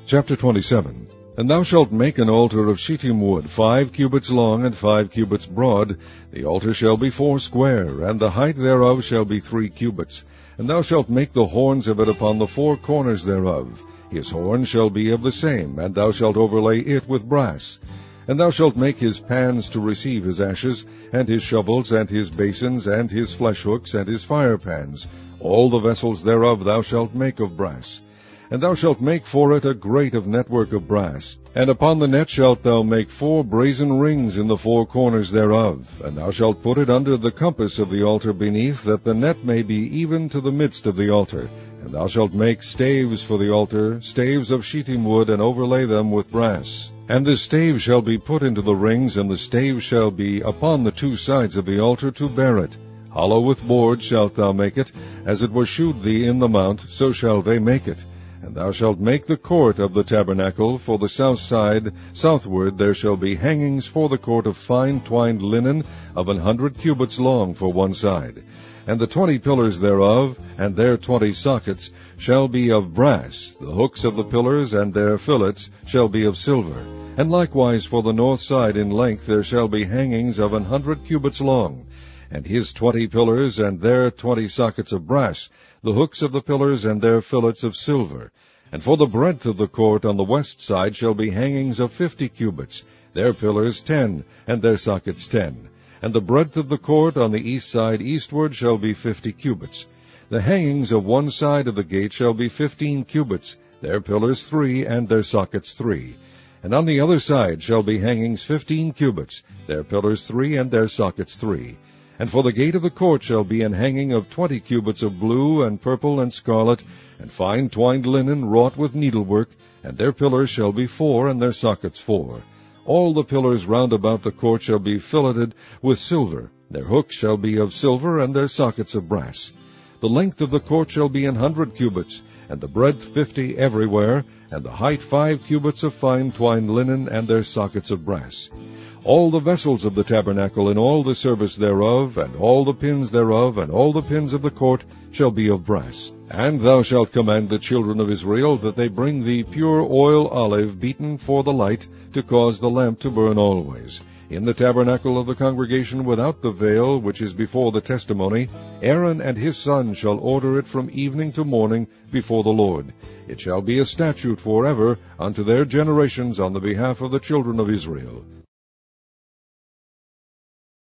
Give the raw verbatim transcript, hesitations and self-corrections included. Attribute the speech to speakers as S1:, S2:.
S1: Chapter twenty-seven. And thou shalt make an altar of shittim wood, five cubits long and five cubits broad. The altar shall be foursquare, and the height thereof shall be three cubits. And thou shalt make the horns of it upon the four corners thereof. His horn shall be of the same, and thou shalt overlay it with brass. And thou shalt make his pans to receive his ashes, and his shovels, and his basins, and his flesh hooks, and his fire pans. All the vessels thereof thou shalt make of brass. And thou shalt make for it a grate of network of brass. And upon the net shalt thou make four brazen rings in the four corners thereof. And thou shalt put it under the compass of the altar beneath, that the net may be even to the midst of the altar. And thou shalt make staves for the altar, staves of shittim wood, and overlay them with brass. And the stave shall be put into the rings, and the stave shall be upon the two sides of the altar to bear it. Hollow with boards shalt thou make it, as it was shewed thee in the mount, so shall they make it. And thou shalt make the court of the tabernacle for the south side. Southward there shall be hangings for the court of fine twined linen of an hundred cubits long for one side. And the twenty pillars thereof, and their twenty sockets, shall be of brass. The hooks of the pillars and their fillets shall be of silver. And likewise for the north side in length there shall be hangings of an hundred cubits long. And his twenty pillars and their twenty sockets of brass, the hooks of the pillars and their fillets of silver. And for the breadth of the court on the west side shall be hangings of fifty cubits, their pillars ten, and their sockets ten. And the breadth of the court on the east side eastward shall be fifty cubits. The hangings of one side of the gate shall be fifteen cubits, their pillars three, and their sockets three. And on the other side shall be hangings fifteen cubits, their pillars three, and their sockets three. And for the gate of the court shall be an hanging of twenty cubits of blue, and purple, and scarlet, and fine twined linen wrought with needlework, and their pillars shall be four, and their sockets four. All the pillars round about the court shall be filleted with silver. Their hooks shall be of silver, and their sockets of brass. The length of the court shall be an hundred cubits, and the breadth fifty everywhere, and the height five cubits of fine twined linen, and their sockets of brass. All the vessels of the tabernacle in all the service thereof, and all the pins thereof, and all the pins of the court shall be of brass. And thou shalt command the children of Israel that they bring thee pure oil olive beaten for the light, to cause the lamp to burn always. In the tabernacle of the congregation without the veil, which is before the testimony, Aaron and his sons shall order it from evening to morning before the Lord. It shall be a statute forever unto their generations on the behalf of the children of Israel.